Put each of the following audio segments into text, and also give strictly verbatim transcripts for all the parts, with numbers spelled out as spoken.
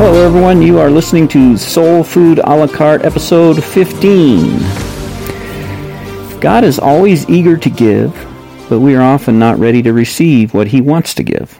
Hello everyone, you are listening to Soul Food a la carte episode fifteen. God is always eager to give, but we are often not ready to receive what He wants to give.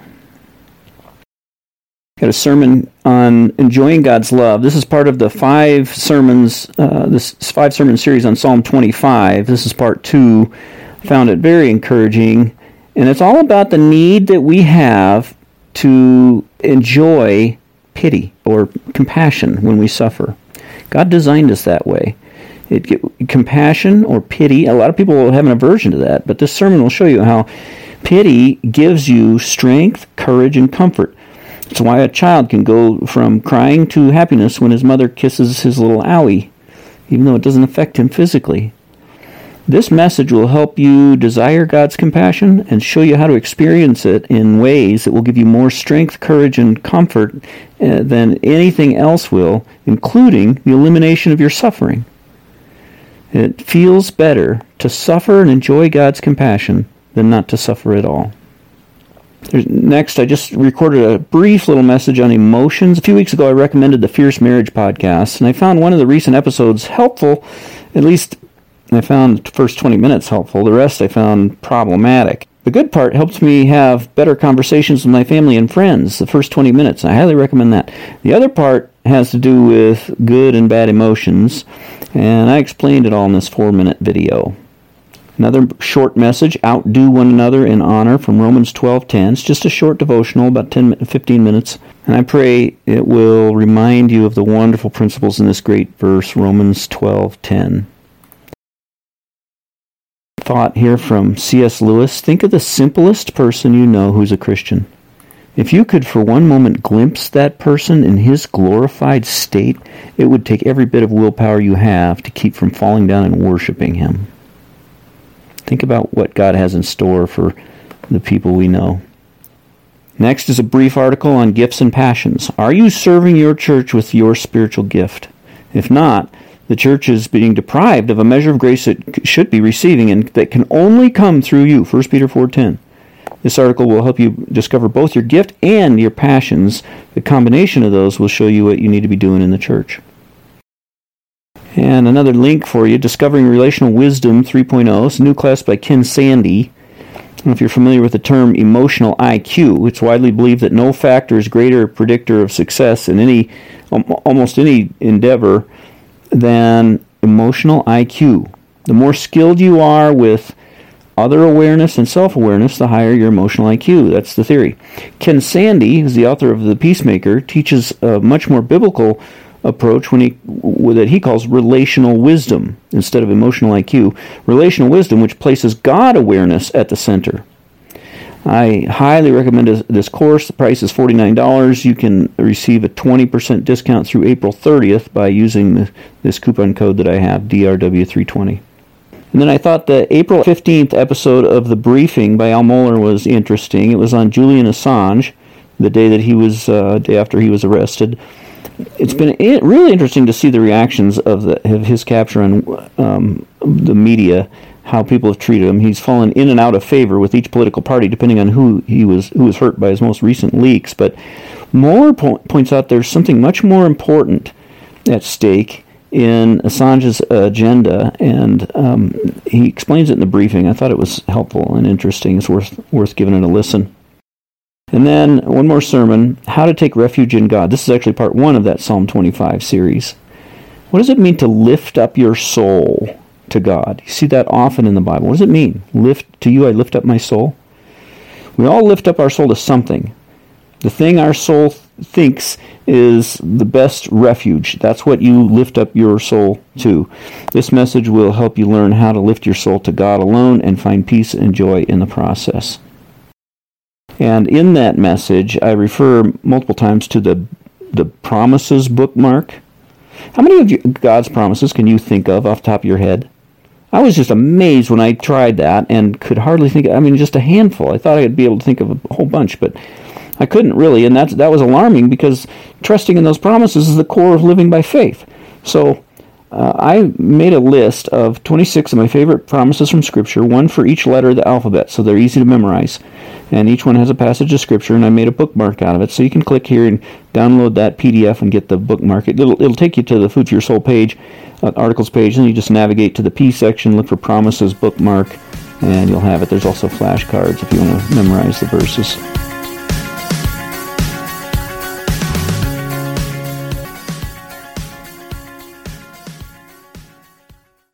Got a sermon on enjoying God's love. This is part of the five sermons, uh, this five sermon series on Psalm twenty-five. This is part two. I found it very encouraging, and it's all about the need that we have to enjoy pity or compassion when we suffer. God designed us that way. It, compassion or pity, a lot of people will have an aversion to that, but this sermon will show you how pity gives you strength, courage, and comfort. It's why a child can go from crying to happiness when his mother kisses his little owie, even though it doesn't affect him physically. This message will help you desire God's compassion and show you how to experience it in ways that will give you more strength, courage, and comfort uh, than anything else will, including the elimination of your suffering. It feels better to suffer and enjoy God's compassion than not to suffer at all. There's, next, I just recorded a brief little message on emotions. A few weeks ago, I recommended the Fierce Marriage podcast, and I found one of the recent episodes helpful, at least I found the first twenty minutes helpful. The rest I found problematic. The good part helps me have better conversations with my family and friends, the first twenty minutes. I highly recommend that. The other part has to do with good and bad emotions, and I explained it all in this four-minute video. Another short message, outdo one another in honor, from Romans twelve ten. It's just a short devotional, about ten, fifteen minutes. And I pray it will remind you of the wonderful principles in this great verse, Romans twelve ten. Thought here from C S Lewis. Think of the simplest person you know who's a Christian. If you could for one moment glimpse that person in his glorified state, it would take every bit of willpower you have to keep from falling down and worshiping him. Think about what God has in store for the people we know. Next is a brief article on gifts and passions. Are you serving your church with your spiritual gift? If not, the church is being deprived of a measure of grace it should be receiving and that can only come through you. First Peter four ten. This article will help you discover both your gift and your passions. The combination of those will show you what you need to be doing in the church. And another link for you, Discovering Relational Wisdom three point oh. It's a new class by Ken Sande. I don't know if you're familiar with the term emotional I Q. It's widely believed that no factor is greater predictor of success in any, almost any endeavor than emotional I Q. The more skilled you are with other awareness and self-awareness, the higher your emotional I Q. That's the theory. Ken Sande, who's the author of The Peacemaker, teaches a much more biblical approach when he that he calls relational wisdom instead of emotional I Q. Relational wisdom, which places God awareness at the center. I highly recommend this course. The price is forty-nine dollars. You can receive a twenty percent discount through April thirtieth by using this coupon code that I have, D R W three twenty. And then I thought the April fifteenth episode of The Briefing by Al Mohler was interesting. It was on Julian Assange, the day that he was, uh, day after he was arrested. It's been really interesting to see the reactions of, the, of his capture on um, the media, how people have treated him. He's fallen in and out of favor with each political party, depending on who he was who was hurt by his most recent leaks. But Mohler po- points out there's something much more important at stake in Assange's agenda, and um, he explains it in The Briefing. I thought it was helpful and interesting. It's worth worth giving it a listen. And then one more sermon, How to Take Refuge in God. This is actually part one of that Psalm twenty-five series. What does it mean to lift up your soul to God? You see that often in the Bible. What does it mean? Lift to you I lift up my soul. We all lift up our soul to something. The thing our soul th- thinks is the best refuge. That's what you lift up your soul to. This message will help you learn how to lift your soul to God alone and find peace and joy in the process. And in that message, I refer multiple times to the the promises bookmark. How many of you, God's promises can you think of off the top of your head? I was just amazed when I tried that and could hardly think, I mean, just a handful. I thought I'd be able to think of a whole bunch, but I couldn't really, and that's, that was alarming because trusting in those promises is the core of living by faith. So uh, I made a list of twenty-six of my favorite promises from Scripture, one for each letter of the alphabet, so they're easy to memorize. and each one has a passage of Scripture, and I made a bookmark out of it. So you can click here and download that P D F and get the bookmark. It'll, it'll take you to the Food for Your Soul page, uh, articles page, and you just navigate to the P section, look for Promises bookmark, and you'll have it. There's also flashcards if you want to memorize the verses.